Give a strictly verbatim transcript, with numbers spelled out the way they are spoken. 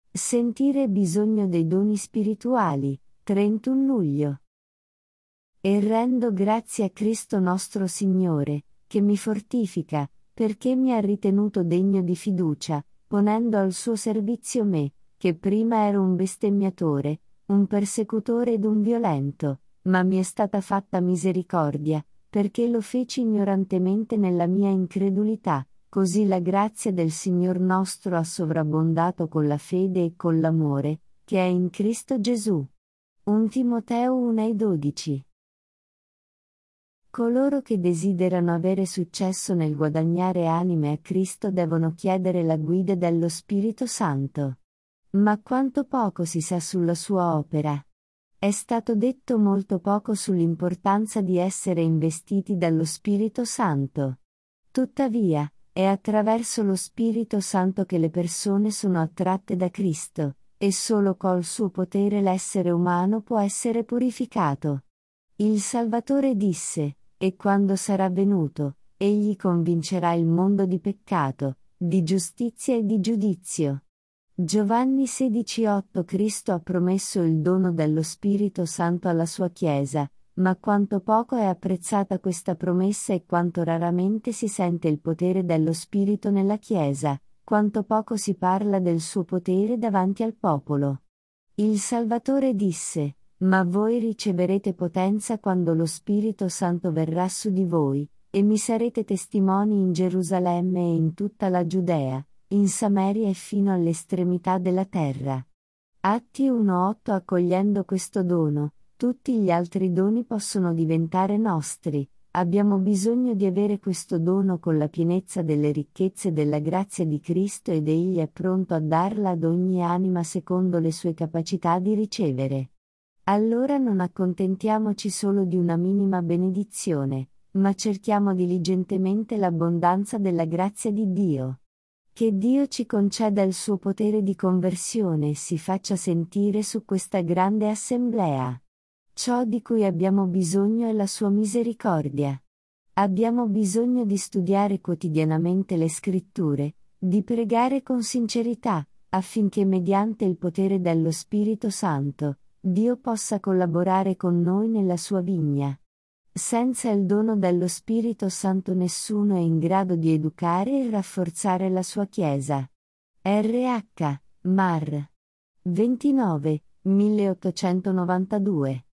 Sentire bisogno dei doni spirituali, trentuno luglio. E rendo grazie a Cristo nostro Signore, che mi fortifica, perché mi ha ritenuto degno di fiducia, ponendo al suo servizio me, che prima ero un bestemmiatore, un persecutore ed un violento, ma mi è stata fatta misericordia, perché lo feci ignorantemente nella mia incredulità, così la grazia del Signor nostro ha sovrabbondato con la fede e con l'amore, che è in Cristo Gesù. primo Timoteo uno e dodici. Coloro che desiderano avere successo nel guadagnare anime a Cristo devono chiedere la guida dello Spirito Santo. Ma quanto poco si sa sulla sua opera. È stato detto molto poco sull'importanza di essere investiti dallo Spirito Santo. Tuttavia, è attraverso lo Spirito Santo che le persone sono attratte da Cristo, e solo col suo potere l'essere umano può essere purificato. Il Salvatore disse: "E quando sarà venuto, egli convincerà il mondo di peccato, di giustizia e di giudizio." Giovanni sedici otto. Cristo ha promesso il dono dello Spirito Santo alla sua Chiesa, ma quanto poco è apprezzata questa promessa e quanto raramente si sente il potere dello Spirito nella Chiesa, quanto poco si parla del suo potere davanti al popolo. Il Salvatore disse: "Ma voi riceverete potenza quando lo Spirito Santo verrà su di voi, e mi sarete testimoni in Gerusalemme e in tutta la Giudea, in Samaria e fino all'estremità della terra." Atti uno otto. Accogliendo questo dono, tutti gli altri doni possono diventare nostri. Abbiamo bisogno di avere questo dono con la pienezza delle ricchezze della grazia di Cristo ed Egli è pronto a darla ad ogni anima secondo le sue capacità di ricevere. Allora non accontentiamoci solo di una minima benedizione, ma cerchiamo diligentemente l'abbondanza della grazia di Dio. Che Dio ci conceda il suo potere di conversione e si faccia sentire su questa grande assemblea. Ciò di cui abbiamo bisogno è la sua misericordia. Abbiamo bisogno di studiare quotidianamente le Scritture, di pregare con sincerità, affinché mediante il potere dello Spirito Santo, Dio possa collaborare con noi nella sua vigna. Senza il dono dello Spirito Santo nessuno è in grado di educare e rafforzare la sua Chiesa. R H. Mar. ventinove, milleottocentonovantadue